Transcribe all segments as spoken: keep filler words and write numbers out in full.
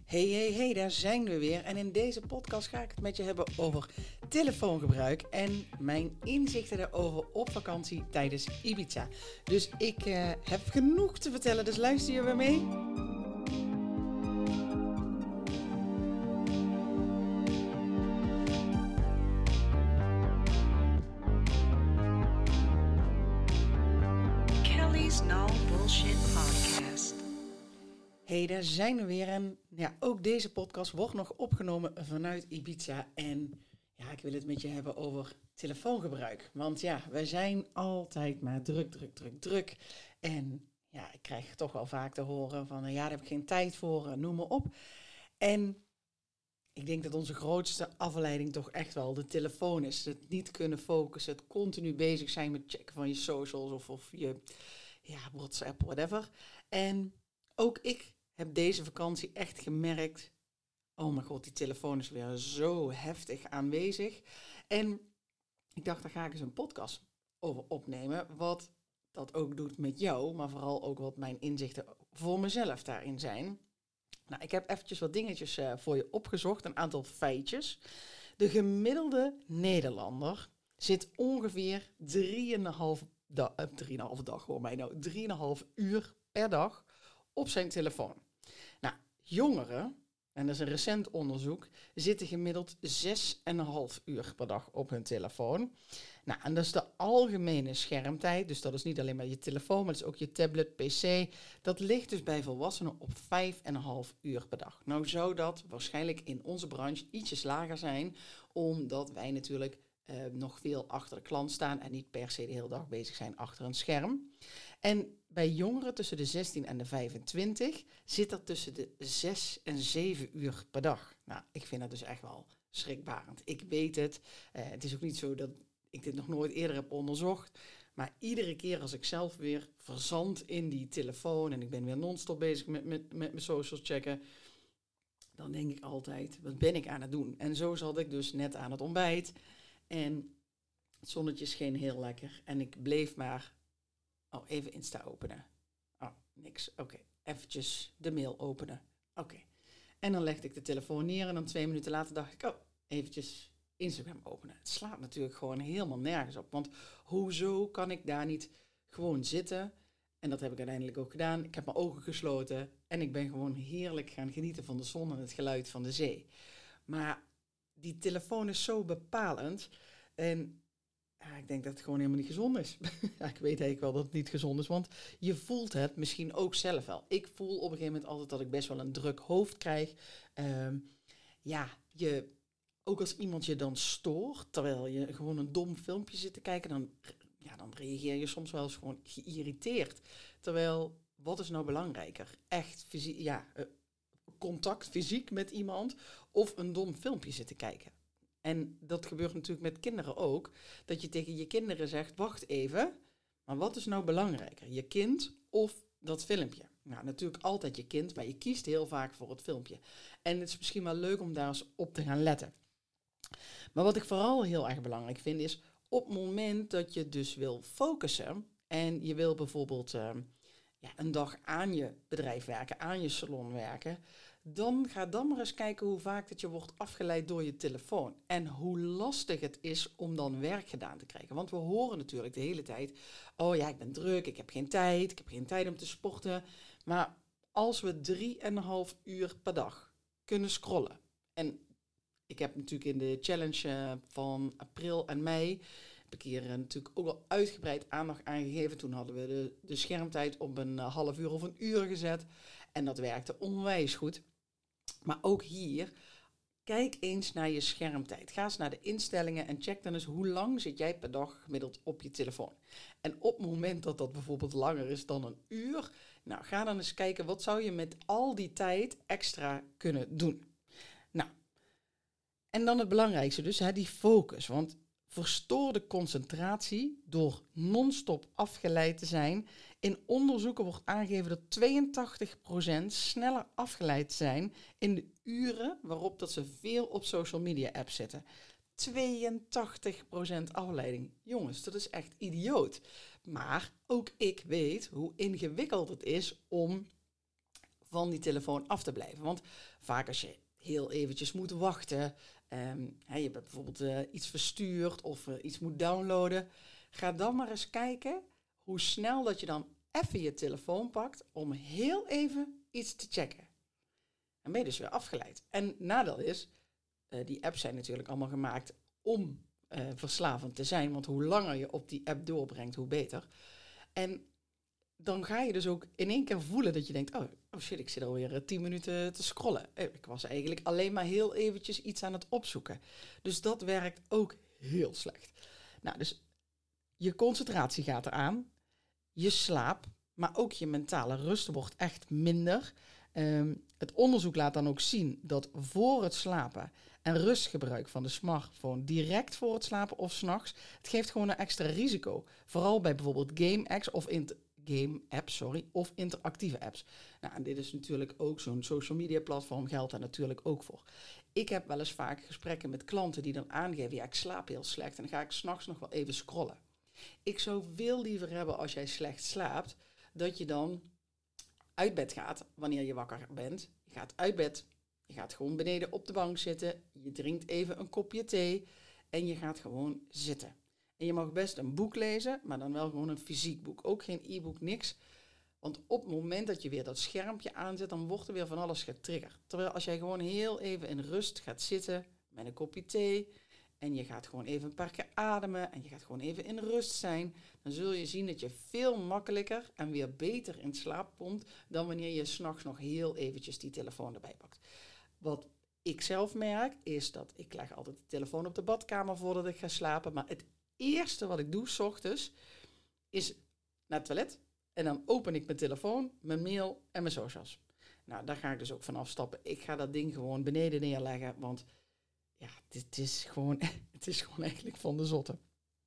Hey, hey, hey, daar zijn we weer. En in deze podcast ga ik het met je hebben over telefoongebruik en mijn inzichten daarover op vakantie tijdens Ibiza. Dus ik uh, heb genoeg te vertellen, dus luister je weer mee? Kelly's No Bullshit Podcast. Hey, daar zijn we weer. En ja, ook deze podcast wordt nog opgenomen vanuit Ibiza. En ja, ik wil het met je hebben over telefoongebruik. Want ja, we zijn altijd maar druk, druk, druk, druk. En ja, ik krijg toch wel vaak te horen van, ja, daar heb ik geen tijd voor, noem maar op. En ik denk dat onze grootste afleiding toch echt wel de telefoon is. Het niet kunnen focussen, het continu bezig zijn met checken van je socials of, of je ja, WhatsApp, whatever. En ook ik heb deze vakantie echt gemerkt, oh mijn god, die telefoon is weer zo heftig aanwezig. En ik dacht, daar ga ik eens een podcast over opnemen, wat dat ook doet met jou, maar vooral ook wat mijn inzichten voor mezelf daarin zijn. Nou, ik heb eventjes wat dingetjes uh, voor je opgezocht, een aantal feitjes. De gemiddelde Nederlander zit ongeveer drieënhalf dag, uh, drieënhalf dag, hoor mij nou, drieënhalf uur per dag op zijn telefoon. Nou, jongeren, en dat is een recent onderzoek, zitten gemiddeld zes komma vijf uur per dag op hun telefoon. Nou, en dat is de algemene schermtijd, dus dat is niet alleen maar je telefoon, maar dat is ook je tablet, pc. Dat ligt dus bij volwassenen op vijf komma vijf uur per dag. Nou zou dat waarschijnlijk in onze branche ietsjes lager zijn, omdat wij natuurlijk uh, nog veel achter de klant staan en niet per se de hele dag bezig zijn achter een scherm. En bij jongeren tussen de zestien en de vijfentwintig zit dat tussen de zes en zeven uur per dag. Nou, ik vind dat dus echt wel schrikbarend. Ik weet het. Uh, het is ook niet zo dat ik dit nog nooit eerder heb onderzocht. Maar iedere keer als ik zelf weer verzand in die telefoon en ik ben weer non-stop bezig met, met, met mijn socials checken, dan denk ik altijd, wat ben ik aan het doen? En zo zat ik dus net aan het ontbijt en het zonnetje scheen heel lekker en ik bleef maar Oh, even Insta openen. Oh, niks. Oké. Okay. Eventjes de mail openen. Oké. Okay. En dan legde ik de telefoon neer en dan twee minuten later dacht ik, oh, eventjes Instagram openen. Het slaat natuurlijk gewoon helemaal nergens op. Want hoezo kan ik daar niet gewoon zitten? En dat heb ik uiteindelijk ook gedaan. Ik heb mijn ogen gesloten en ik ben gewoon heerlijk gaan genieten van de zon en het geluid van de zee. Maar die telefoon is zo bepalend en ja, ik denk dat het gewoon helemaal niet gezond is. Ja, ik weet eigenlijk wel dat het niet gezond is, want je voelt het misschien ook zelf wel. Ik voel op een gegeven moment altijd dat ik best wel een druk hoofd krijg. Um, ja, je, ook als iemand je dan stoort, terwijl je gewoon een dom filmpje zit te kijken, dan, ja, dan reageer je soms wel eens gewoon geïrriteerd. Terwijl, wat is nou belangrijker? Echt fysiek, ja, uh, contact fysiek met iemand of een dom filmpje zitten kijken? En dat gebeurt natuurlijk met kinderen ook. Dat je tegen je kinderen zegt, wacht even, maar wat is nou belangrijker? Je kind of dat filmpje? Nou, natuurlijk altijd je kind, maar je kiest heel vaak voor het filmpje. En het is misschien wel leuk om daar eens op te gaan letten. Maar wat ik vooral heel erg belangrijk vind is, op het moment dat je dus wil focussen en je wil bijvoorbeeld uh, ja, een dag aan je bedrijf werken, aan je salon werken, dan ga dan maar eens kijken hoe vaak dat je wordt afgeleid door je telefoon. En hoe lastig het is om dan werk gedaan te krijgen. Want we horen natuurlijk de hele tijd, oh ja, ik ben druk, ik heb geen tijd, ik heb geen tijd om te sporten. Maar als we drieënhalf uur per dag kunnen scrollen. En ik heb natuurlijk in de challenge van april en mei, heb ik hier natuurlijk ook al uitgebreid aandacht aangegeven. Toen hadden we de, de schermtijd op een half uur of een uur gezet. En dat werkte onwijs goed. Maar ook hier, kijk eens naar je schermtijd. Ga eens naar de instellingen en check dan eens hoe lang zit jij per dag gemiddeld op je telefoon. En op het moment dat dat bijvoorbeeld langer is dan een uur, nou ga dan eens kijken wat zou je met al die tijd extra kunnen doen. Nou, en dan het belangrijkste dus, hè, die focus. Want verstoorde concentratie door non-stop afgeleid te zijn. In onderzoeken wordt aangegeven dat tweeëntachtig procent sneller afgeleid zijn in de uren waarop dat ze veel op social media apps zitten. tweeëntachtig procent afleiding. Jongens, dat is echt idioot. Maar ook ik weet hoe ingewikkeld het is om van die telefoon af te blijven. Want vaak als je heel eventjes moet wachten, um, hè, je bent bijvoorbeeld uh, iets verstuurd of uh, iets moet downloaden, ga dan maar eens kijken hoe snel dat je dan even je telefoon pakt om heel even iets te checken. En ben je dus weer afgeleid. En nadeel is, uh, die apps zijn natuurlijk allemaal gemaakt om uh, verslavend te zijn, want hoe langer je op die app doorbrengt, hoe beter. En dan ga je dus ook in één keer voelen dat je denkt, oh, oh shit, ik zit alweer uh, tien minuten te scrollen. Ik was eigenlijk alleen maar heel eventjes iets aan het opzoeken. Dus dat werkt ook heel slecht. Nou, dus je concentratie gaat eraan, je slaap, maar ook je mentale rust wordt echt minder. Um, het onderzoek laat dan ook zien dat voor het slapen en rustgebruik van de smartphone direct voor het slapen of 's nachts, het geeft gewoon een extra risico. Vooral bij bijvoorbeeld game apps of inter- game apps, sorry, of interactieve apps. Nou, en dit is natuurlijk ook zo'n social media platform, geldt daar natuurlijk ook voor. Ik heb wel eens vaak gesprekken met klanten die dan aangeven, ja, ik slaap heel slecht en dan ga ik 's nachts nog wel even scrollen. Ik zou veel liever hebben als jij slecht slaapt, dat je dan uit bed gaat wanneer je wakker bent. Je gaat uit bed, je gaat gewoon beneden op de bank zitten, je drinkt even een kopje thee en je gaat gewoon zitten. En je mag best een boek lezen, maar dan wel gewoon een fysiek boek. Ook geen e-book, niks. Want op het moment dat je weer dat schermpje aanzet, dan wordt er weer van alles getriggerd. Terwijl als jij gewoon heel even in rust gaat zitten met een kopje thee en je gaat gewoon even een paar keer ademen en je gaat gewoon even in rust zijn, dan zul je zien dat je veel makkelijker en weer beter in slaap komt dan wanneer je 's nachts nog heel eventjes die telefoon erbij pakt. Wat ik zelf merk is dat ik leg altijd de telefoon op de badkamer voordat ik ga slapen, maar het eerste wat ik doe 's ochtends is naar het toilet en dan open ik mijn telefoon, mijn mail en mijn socials. Nou, daar ga ik dus ook van afstappen. Ik ga dat ding gewoon beneden neerleggen, want ja, het is gewoon, het is gewoon eigenlijk van de zotte.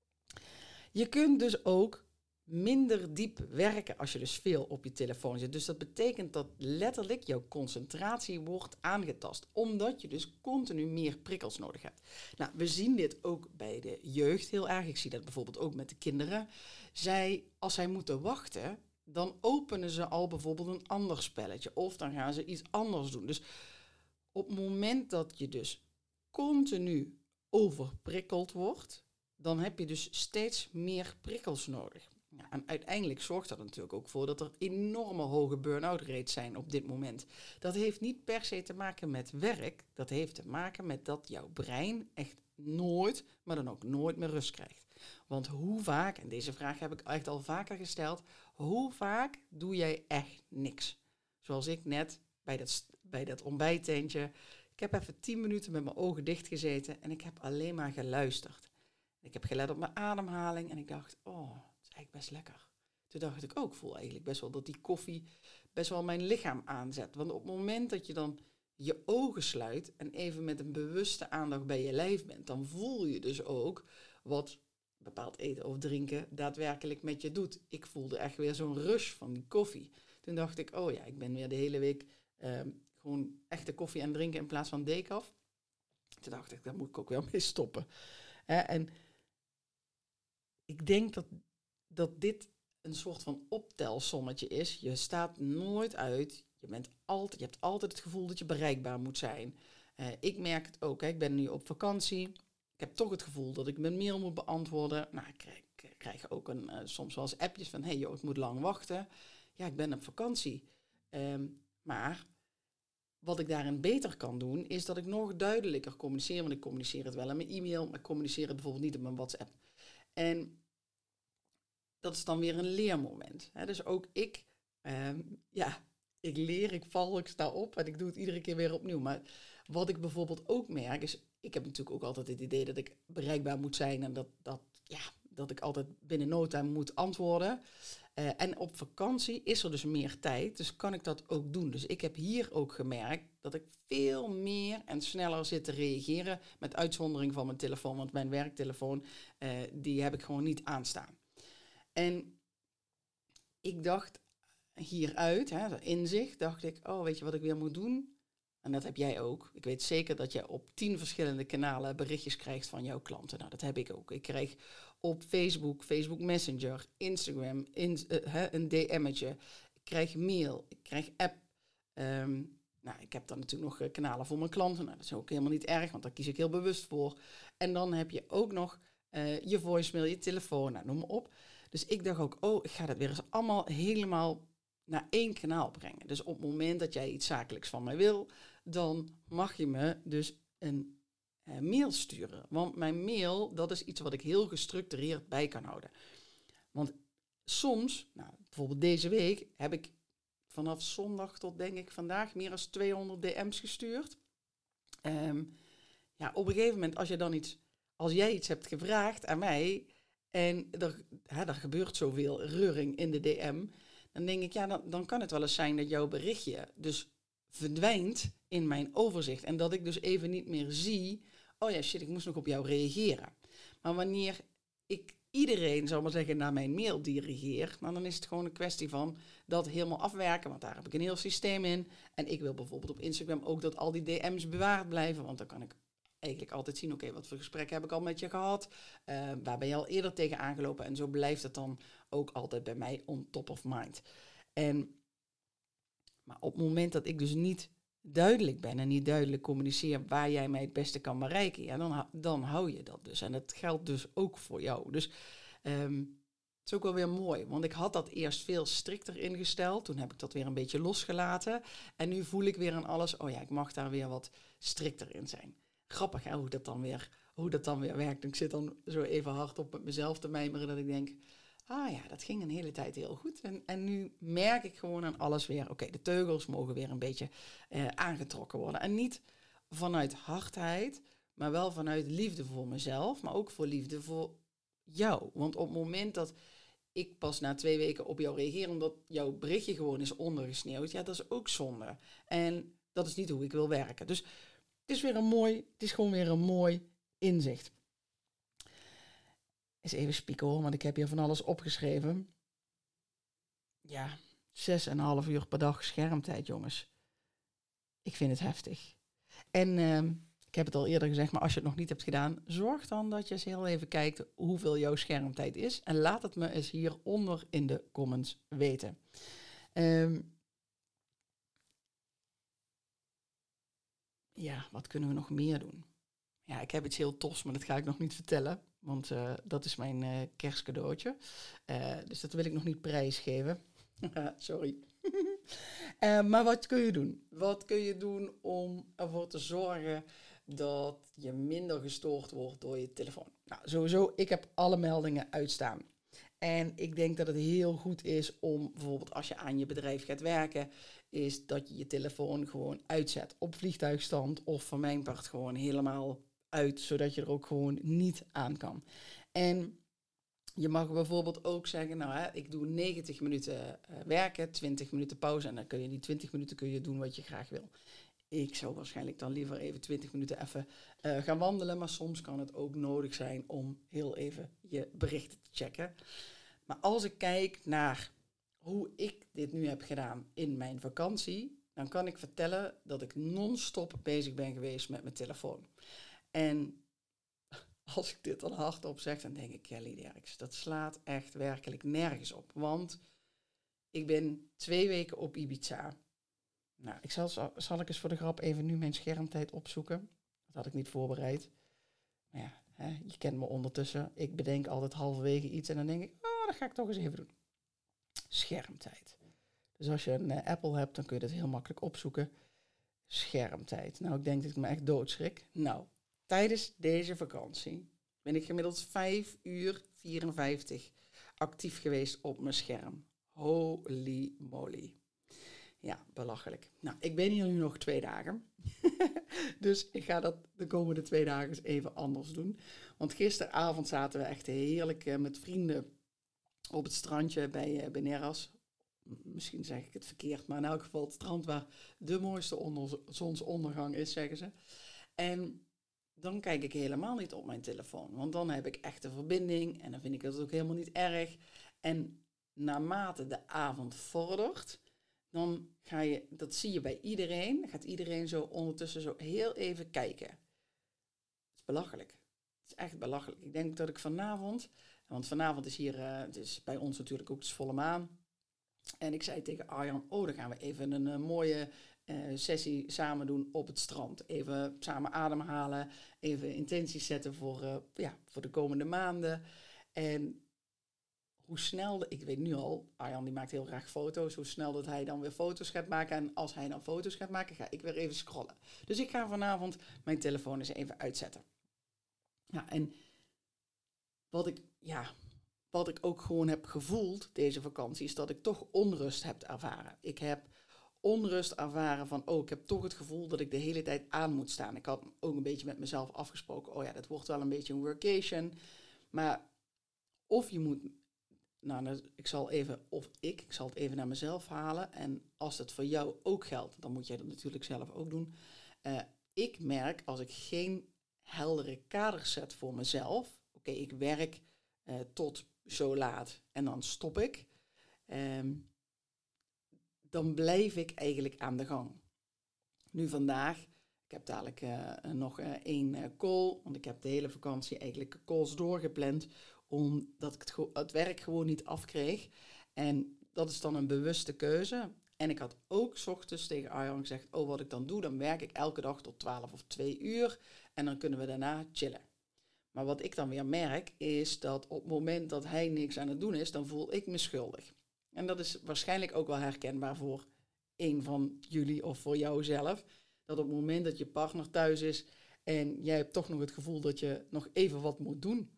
Je kunt dus ook minder diep werken als je dus veel op je telefoon zit. Dus dat betekent dat letterlijk jouw concentratie wordt aangetast, omdat je dus continu meer prikkels nodig hebt. Nou, we zien dit ook bij de jeugd heel erg. Ik zie dat bijvoorbeeld ook met de kinderen. Zij, als zij moeten wachten, dan openen ze al bijvoorbeeld een ander spelletje of dan gaan ze iets anders doen. Dus op het moment dat je dus continu overprikkeld wordt, dan heb je dus steeds meer prikkels nodig. Ja, en uiteindelijk zorgt dat er natuurlijk ook voor dat er enorme hoge burn-out rates zijn op dit moment. Dat heeft niet per se te maken met werk, dat heeft te maken met dat jouw brein echt nooit, maar dan ook nooit meer rust krijgt. Want hoe vaak, en deze vraag heb ik echt al vaker gesteld, hoe vaak doe jij echt niks? Zoals ik net bij dat, bij dat ontbijttentje. Ik heb even tien minuten met mijn ogen dicht gezeten en ik heb alleen maar geluisterd. Ik heb gelet op mijn ademhaling en ik dacht, oh, dat is eigenlijk best lekker. Toen dacht ik ook, ik voel eigenlijk best wel dat die koffie best wel mijn lichaam aanzet. Want op het moment dat je dan je ogen sluit en even met een bewuste aandacht bij je lijf bent, dan voel je dus ook wat bepaald eten of drinken daadwerkelijk met je doet. Ik voelde echt weer zo'n rush van die koffie. Toen dacht ik, oh ja, ik ben weer de hele week uh, gewoon echte koffie aan het drinken in plaats van decaf. Toen dacht ik, daar moet ik ook wel mee stoppen. Uh, en ik denk dat, dat dit een soort van optelsommetje is. Je staat nooit uit. Je, bent altijd, je hebt altijd het gevoel dat je bereikbaar moet zijn. Uh, ik merk het ook. Hè. Ik ben nu op vakantie. Ik heb toch het gevoel dat ik mijn mail moet beantwoorden. Nou, ik krijg, ik krijg ook een, uh, soms wel eens appjes van, hey joh, ik moet lang wachten. Ja, ik ben op vakantie. Um, maar wat ik daarin beter kan doen, is dat ik nog duidelijker communiceer. Want ik communiceer het wel in mijn e-mail, maar ik communiceer het bijvoorbeeld niet in mijn WhatsApp. En dat is dan weer een leermoment. Hè? Dus ook ik, um, ja, ik leer, ik val, ik sta op en ik doe het iedere keer weer opnieuw. Maar wat ik bijvoorbeeld ook merk is, ik heb natuurlijk ook altijd het idee dat ik bereikbaar moet zijn en dat, dat, ja, dat ik altijd binnen no time moet antwoorden. Uh, en op vakantie is er dus meer tijd, dus kan ik dat ook doen. Dus ik heb hier ook gemerkt dat ik veel meer en sneller zit te reageren, met uitzondering van mijn telefoon, want mijn werktelefoon, uh, die heb ik gewoon niet aanstaan. En ik dacht hieruit, hè, inzicht, dacht ik, oh, weet je wat ik weer moet doen? En dat heb jij ook. Ik weet zeker dat jij op tien verschillende kanalen berichtjes krijgt van jouw klanten. Nou, dat heb ik ook. Ik krijg op Facebook, Facebook Messenger, Instagram, in, uh, hè, een D M'tje. Ik krijg mail, ik krijg app, Um, nou, ik heb dan natuurlijk nog uh, kanalen voor mijn klanten. Nou, dat is ook helemaal niet erg, want daar kies ik heel bewust voor. En dan heb je ook nog uh, je voicemail, je telefoon, nou, noem maar op. Dus ik dacht ook, oh, ik ga dat weer eens allemaal helemaal naar één kanaal brengen. Dus op het moment dat jij iets zakelijks van mij wil, dan mag je me dus een uh, mail sturen. Want mijn mail, dat is iets wat ik heel gestructureerd bij kan houden. Want soms, nou, bijvoorbeeld deze week, heb ik vanaf zondag tot denk ik vandaag meer dan tweehonderd D M's gestuurd. Um, ja, op een gegeven moment, als je dan iets, als jij iets hebt gevraagd aan mij en er, hè, er gebeurt zoveel reuring in de D M, dan denk ik, ja, dan, dan kan het wel eens zijn dat jouw berichtje dus verdwijnt in mijn overzicht en dat ik dus even niet meer zie, oh ja, shit, ik moest nog op jou reageren. Maar wanneer ik iedereen, zal maar zeggen, naar mijn mail dirigeer, nou, dan is het gewoon een kwestie van dat helemaal afwerken, want daar heb ik een heel systeem in. En ik wil bijvoorbeeld op Instagram ook dat al die D M's bewaard blijven, want dan kan ik eigenlijk altijd zien, oké, okay, wat voor gesprekken heb ik al met je gehad, uh, waar ben je al eerder tegen aangelopen en zo blijft het dan ook altijd bij mij on top of mind. En, maar op het moment dat ik dus niet duidelijk ben en niet duidelijk communiceer waar jij mij het beste kan bereiken, ja, dan, dan hou je dat dus. En dat geldt dus ook voor jou. Dus um, het is ook wel weer mooi, want ik had dat eerst veel strikter ingesteld. Toen heb ik dat weer een beetje losgelaten. En nu voel ik weer aan alles, oh ja, ik mag daar weer wat strikter in zijn. Grappig hè, hoe dat dan weer, hoe dat dan weer werkt. Ik zit dan zo even hardop met mezelf te mijmeren dat ik denk, ah ja, dat ging een hele tijd heel goed. En, en nu merk ik gewoon aan alles weer, oké, okay, de teugels mogen weer een beetje uh, aangetrokken worden. En niet vanuit hardheid, maar wel vanuit liefde voor mezelf, maar ook voor liefde voor jou. Want op het moment dat ik pas na twee weken op jou reageer, omdat jouw berichtje gewoon is ondergesneeuwd, ja, dat is ook zonde. En dat is niet hoe ik wil werken. Dus het is weer een mooi, het is gewoon weer een mooi inzicht. Eens even spieken hoor, want ik heb hier van alles opgeschreven. Ja, zes en een half uur per dag schermtijd, jongens. Ik vind het heftig. En uh, ik heb het al eerder gezegd, maar als je het nog niet hebt gedaan, zorg dan dat je eens heel even kijkt hoeveel jouw schermtijd is. En laat het me eens hieronder in de comments weten. Um, ja, wat kunnen we nog meer doen? Ja, ik heb iets heel tofs, maar dat ga ik nog niet vertellen. Want uh, dat is mijn uh, kerstcadeautje. Uh, dus dat wil ik nog niet prijsgeven. Sorry. uh, maar wat kun je doen? Wat kun je doen om ervoor te zorgen dat je minder gestoord wordt door je telefoon? Nou, sowieso, ik heb alle meldingen uitstaan. En ik denk dat het heel goed is om bijvoorbeeld als je aan je bedrijf gaat werken, is dat je je telefoon gewoon uitzet op vliegtuigstand of van mijn part gewoon helemaal uit, zodat je er ook gewoon niet aan kan. En je mag bijvoorbeeld ook zeggen, nou hè, ik doe negentig minuten uh, werken, twintig minuten pauze en dan kun je die twintig minuten kun je doen wat je graag wil. Ik zou waarschijnlijk dan liever even twintig minuten even uh, gaan wandelen, maar soms kan het ook nodig zijn om heel even je berichten te checken. Maar als ik kijk naar hoe ik dit nu heb gedaan in mijn vakantie, dan kan ik vertellen dat ik non-stop bezig ben geweest met mijn telefoon. En als ik dit dan hardop zeg, dan denk ik, Kelly Derks, dat slaat echt werkelijk nergens op. Want ik ben twee weken op Ibiza. Nou, ik zal, zal ik eens voor de grap even nu mijn schermtijd opzoeken. Dat had ik niet voorbereid. Maar ja, hè, je kent me ondertussen. Ik bedenk altijd halverwege iets en dan denk ik, oh, dat ga ik toch eens even doen. Schermtijd. Dus als je een uh, Apple hebt, dan kun je dat heel makkelijk opzoeken. Schermtijd. Nou, ik denk dat ik me echt doodschrik. Nou, tijdens deze vakantie ben ik gemiddeld vijf uur vierenvijftig actief geweest op mijn scherm. Holy moly. Ja, belachelijk. Nou, ik ben hier nu nog twee dagen. Dus ik ga dat de komende twee dagen eens even anders doen. Want gisteravond zaten we echt heerlijk uh, met vrienden op het strandje bij uh, Beneras. Misschien zeg ik het verkeerd, maar in elk geval het strand waar de mooiste onder, zonsondergang is, zeggen ze. En dan kijk ik helemaal niet op mijn telefoon, want dan heb ik echt een verbinding en dan vind ik dat ook helemaal niet erg. En naarmate de avond vordert, dan ga je, dat zie je bij iedereen, gaat iedereen zo ondertussen zo heel even kijken. Het is belachelijk. Het is echt belachelijk. Ik denk dat ik vanavond, want vanavond is hier, uh, het is bij ons natuurlijk ook de volle maan. En ik zei tegen Arjan, oh, dan gaan we even een uh, mooie uh, sessie samen doen op het strand. Even samen ademhalen, even intenties zetten voor, uh, ja, voor de komende maanden. En hoe snel, de, ik weet nu al, Arjan die maakt heel graag foto's, hoe snel dat hij dan weer foto's gaat maken. En als hij dan foto's gaat maken, ga ik weer even scrollen. Dus ik ga vanavond mijn telefoon eens even uitzetten. Ja, en wat ik, ja, wat ik ook gewoon heb gevoeld deze vakantie, is dat ik toch onrust heb ervaren. Ik heb onrust ervaren van, oh, ik heb toch het gevoel dat ik de hele tijd aan moet staan. Ik had ook een beetje met mezelf afgesproken, oh ja, dat wordt wel een beetje een workation. Maar of je moet, nou, ik zal even, of ik, ik zal het even naar mezelf halen. En als het voor jou ook geldt, dan moet jij dat natuurlijk zelf ook doen. Uh, ik merk, als ik geen heldere kaders zet voor mezelf, oké, okay, ik werk uh, tot zo laat en dan stop ik, um, dan blijf ik eigenlijk aan de gang. Nu vandaag, ik heb dadelijk uh, nog uh, één uh, call, want ik heb de hele vakantie eigenlijk calls doorgepland, omdat ik het, go- het werk gewoon niet afkreeg. En dat is dan een bewuste keuze. En ik had ook 's ochtends tegen Arjan gezegd, oh, wat ik dan doe, dan werk ik elke dag tot twaalf of twee uur en dan kunnen we daarna chillen. Maar wat ik dan weer merk, is dat op het moment dat hij niks aan het doen is, dan voel ik me schuldig. En dat is waarschijnlijk ook wel herkenbaar voor een van jullie of voor jou zelf. Dat op het moment dat je partner thuis is en jij hebt toch nog het gevoel dat je nog even wat moet doen,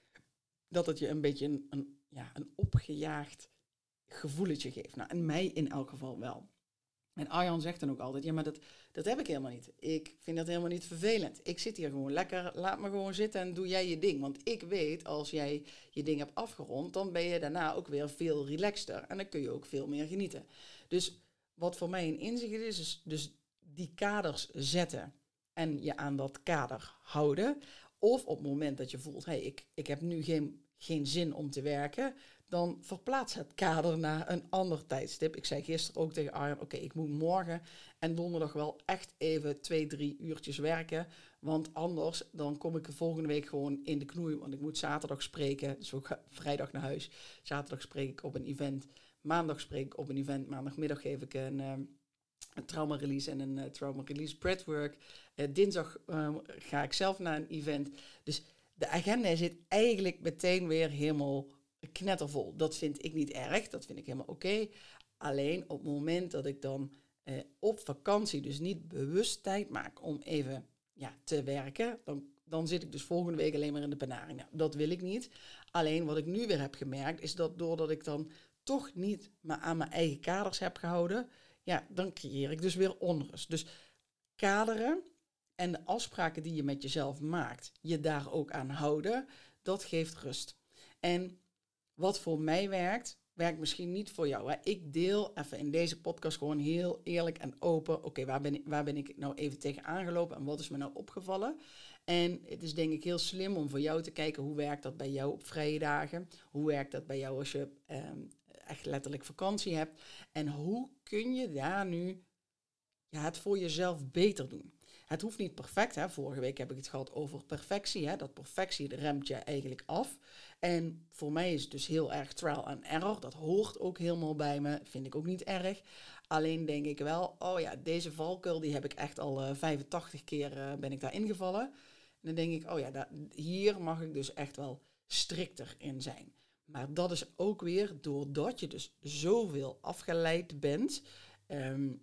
dat het je een beetje een, een, ja, een opgejaagd gevoeletje geeft. Nou, en mij in elk geval wel. En Arjan zegt dan ook altijd, ja, maar dat, dat heb ik helemaal niet. Ik vind dat helemaal niet vervelend. Ik zit hier gewoon lekker, laat me gewoon zitten en doe jij je ding. Want ik weet, als jij je ding hebt afgerond, dan ben je daarna ook weer veel relaxter. En dan kun je ook veel meer genieten. Dus wat voor mij een inzicht is, is dus die kaders zetten en je aan dat kader houden. Of op het moment dat je voelt, hé, hey, ik, ik heb nu geen, geen zin om te werken, dan verplaats het kader naar een ander tijdstip. Ik zei gisteren ook tegen Arjan, oké, okay, ik moet morgen en donderdag wel echt even twee, drie uurtjes werken. Want anders dan kom ik de volgende week gewoon in de knoei. Want ik moet zaterdag spreken, dus ik ga vrijdag naar huis. Zaterdag spreek ik op een event. Maandag spreek ik op een event. Maandagmiddag geef ik een, um, een trauma release en een uh, trauma release breathwork. Uh, dinsdag um, ga ik zelf naar een event. Dus de agenda zit eigenlijk meteen weer helemaal knettervol. Dat vind ik niet erg, dat vind ik helemaal oké. Okay. Alleen op het moment dat ik dan eh, op vakantie dus niet bewust tijd maak om even ja, te werken, dan, dan zit ik dus volgende week alleen maar in de benaring. Nou, dat wil ik niet. Alleen wat ik nu weer heb gemerkt, is dat doordat ik dan toch niet maar aan mijn eigen kaders heb gehouden, ja, dan creëer ik dus weer onrust. Dus kaderen en de afspraken die je met jezelf maakt, je daar ook aan houden, dat geeft rust. En wat voor mij werkt, werkt misschien niet voor jou. Hè? Ik deel even in deze podcast gewoon heel eerlijk en open. Oké, okay, waar ben ik, waar ben ik nou even tegen aangelopen en wat is me nou opgevallen? En het is denk ik heel slim om voor jou te kijken, hoe werkt dat bij jou op vrije dagen? Hoe werkt dat bij jou als je um, echt letterlijk vakantie hebt? En hoe kun je daar nu ja, het voor jezelf beter doen? Het hoeft niet perfect. Hè? Vorige week heb ik het gehad over perfectie. Hè? Dat perfectie remt je eigenlijk af. En voor mij is het dus heel erg trial and error. Dat hoort ook helemaal bij me. Vind ik ook niet erg. Alleen denk ik wel, oh ja, deze valkuil die heb ik echt al uh, vijfentachtig keer uh, ben ik daar ingevallen. En dan denk ik, oh ja, da- hier mag ik dus echt wel strikter in zijn. Maar dat is ook weer doordat je dus zoveel afgeleid bent, Um,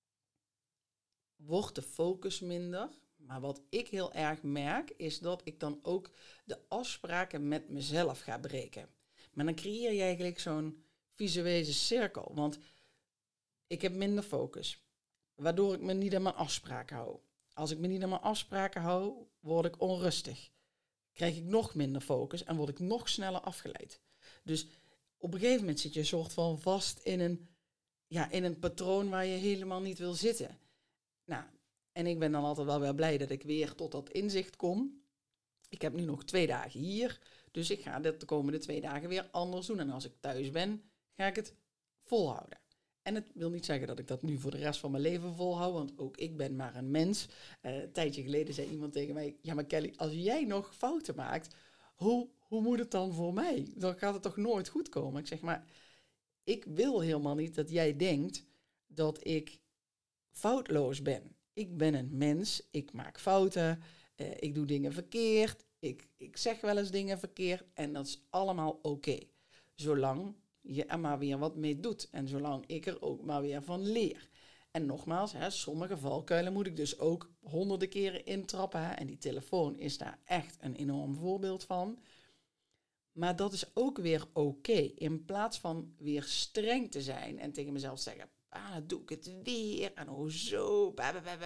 wordt de focus minder. Maar wat ik heel erg merk, is dat ik dan ook de afspraken met mezelf ga breken. Maar dan creëer je eigenlijk zo'n visuele cirkel. Want ik heb minder focus, waardoor ik me niet aan mijn afspraken hou. Als ik me niet aan mijn afspraken hou, word ik onrustig. Krijg ik nog minder focus en word ik nog sneller afgeleid. Dus op een gegeven moment zit je een soort van vast in een, ja, in een patroon waar je helemaal niet wil zitten. Nou, en ik ben dan altijd wel weer blij dat ik weer tot dat inzicht kom. Ik heb nu nog twee dagen hier, dus ik ga dit de komende twee dagen weer anders doen. En als ik thuis ben, ga ik het volhouden. En het wil niet zeggen dat ik dat nu voor de rest van mijn leven volhoud, want ook ik ben maar een mens. Uh, een tijdje geleden zei iemand tegen mij, ja maar Kelly, als jij nog fouten maakt, hoe, hoe moet het dan voor mij? Dan gaat het toch nooit goed komen? Ik zeg maar, ik wil helemaal niet dat jij denkt dat ik foutloos ben. Ik ben een mens, ik maak fouten, uh, ik doe dingen verkeerd, ik, ik zeg wel eens dingen verkeerd en dat is allemaal oké. Okay. Zolang je er maar weer wat mee doet en zolang ik er ook maar weer van leer. En nogmaals, hè, sommige valkuilen moet ik dus ook honderden keren intrappen. Hè, en die telefoon is daar echt een enorm voorbeeld van. Maar dat is ook weer oké. Okay. In plaats van weer streng te zijn en tegen mezelf zeggen, ah, dan doe ik het weer en hoezo,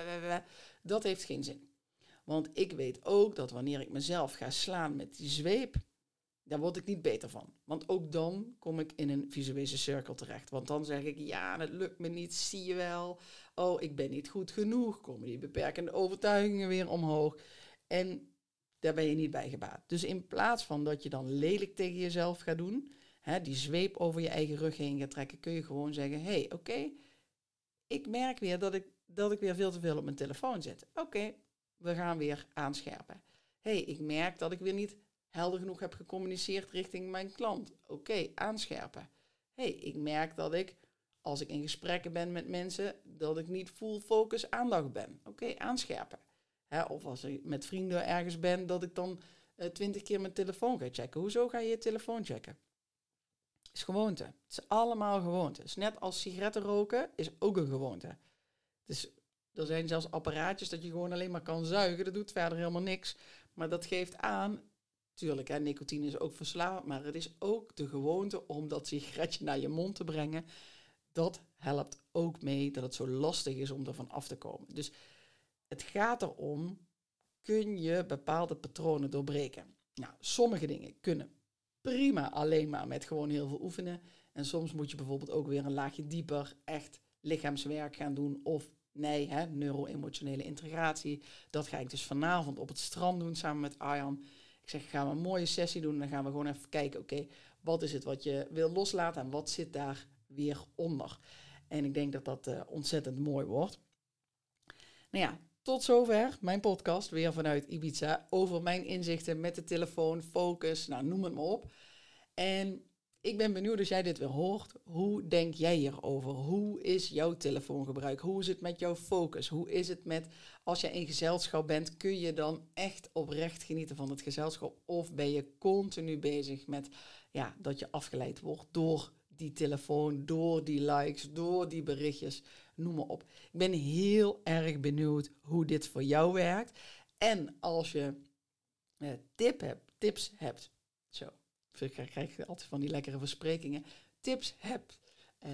dat heeft geen zin. Want ik weet ook dat wanneer ik mezelf ga slaan met die zweep, daar word ik niet beter van. Want ook dan kom ik in een visuele cirkel terecht. Want dan zeg ik, ja, het lukt me niet, zie je wel. Oh, ik ben niet goed genoeg. Komen die beperkende overtuigingen weer omhoog. En daar ben je niet bij gebaat. Dus in plaats van dat je dan lelijk tegen jezelf gaat doen, hè, die zweep over je eigen rug heen gaat trekken, kun je gewoon zeggen, hé, hey, oké, okay, ik merk weer dat ik, dat ik weer veel te veel op mijn telefoon zit. Oké, okay, we gaan weer aanscherpen. Hé, hey, ik merk dat ik weer niet helder genoeg heb gecommuniceerd richting mijn klant. Oké, okay, aanscherpen. Hé, hey, ik merk dat ik, als ik in gesprekken ben met mensen, dat ik niet full focus aandacht ben. Oké, okay, aanscherpen. Hè, of als ik met vrienden ergens ben, dat ik dan twintig uh, keer mijn telefoon ga checken. Hoezo ga je je telefoon checken? Het is gewoonte. Het is allemaal gewoonte. Het is net als sigaretten roken, is ook een gewoonte. Dus er zijn zelfs apparaatjes dat je gewoon alleen maar kan zuigen. Dat doet verder helemaal niks. Maar dat geeft aan, tuurlijk, hè, nicotine is ook verslavend, maar het is ook de gewoonte om dat sigaretje naar je mond te brengen. Dat helpt ook mee dat het zo lastig is om ervan af te komen. Dus het gaat erom, kun je bepaalde patronen doorbreken? Nou, sommige dingen kunnen prima alleen maar met gewoon heel veel oefenen. En soms moet je bijvoorbeeld ook weer een laagje dieper echt lichaamswerk gaan doen. Of nee, hè, neuro-emotionele integratie. Dat ga ik dus vanavond op het strand doen samen met Arjan. Ik zeg, gaan we een mooie sessie doen. En dan gaan we gewoon even kijken, oké, okay, wat is het wat je wil loslaten en wat zit daar weer onder? En ik denk dat dat uh, ontzettend mooi wordt. Nou ja, tot zover mijn podcast, weer vanuit Ibiza, over mijn inzichten met de telefoon, focus, nou noem het maar op. En ik ben benieuwd als jij dit weer hoort, hoe denk jij hierover? Hoe is jouw telefoongebruik? Hoe is het met jouw focus? Hoe is het met, als je in gezelschap bent, kun je dan echt oprecht genieten van het gezelschap? Of ben je continu bezig met, ja, dat je afgeleid wordt door die telefoon, door die likes, door die berichtjes, noem maar op. Ik ben heel erg benieuwd hoe dit voor jou werkt. En als je uh, tip hebt, tips hebt, zo, ik krijg altijd van die lekkere versprekingen, tips hebt uh,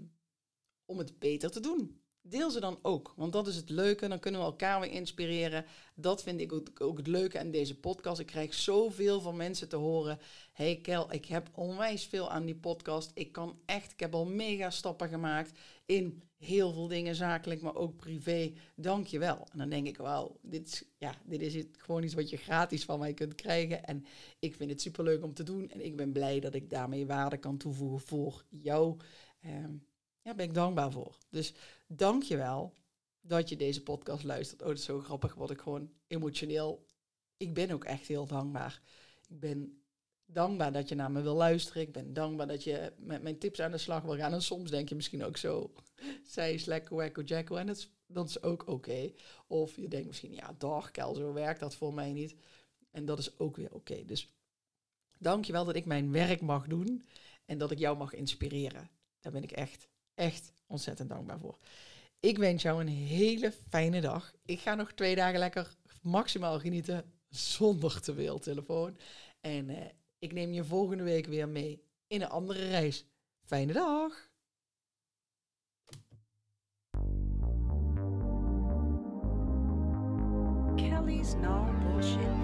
om het beter te doen. Deel ze dan ook, want dat is het leuke. Dan kunnen we elkaar weer inspireren. Dat vind ik ook, ook het leuke aan deze podcast. Ik krijg zoveel van mensen te horen. Hey Kel, ik heb onwijs veel aan die podcast. Ik kan echt, ik heb al mega stappen gemaakt in heel veel dingen, zakelijk, maar ook privé. Dank je wel. En dan denk ik, wauw, dit is, ja, dit is het, gewoon iets wat je gratis van mij kunt krijgen. En ik vind het superleuk om te doen. En ik ben blij dat ik daarmee waarde kan toevoegen voor jou. Um, Ja, ben ik dankbaar voor. Dus dank je wel dat je deze podcast luistert. Oh, dat is zo grappig, word ik gewoon emotioneel. Ik ben ook echt heel dankbaar. Ik ben dankbaar dat je naar me wil luisteren. Ik ben dankbaar dat je met mijn tips aan de slag wil gaan. En soms denk je misschien ook zo, zij is lekker, wekko, jacko. En dat is, dat is ook oké. Okay. Of je denkt misschien, ja, dag, Kel, zo werkt dat voor mij niet. En dat is ook weer oké. Okay. Dus dank je wel dat ik mijn werk mag doen. En dat ik jou mag inspireren. Daar ben ik echt... Echt ontzettend dankbaar voor. Ik wens jou een hele fijne dag. Ik ga nog twee dagen lekker maximaal genieten zonder te veel telefoon. En uh, ik neem je volgende week weer mee in een andere reis. Fijne dag! Kelly's No Bullshit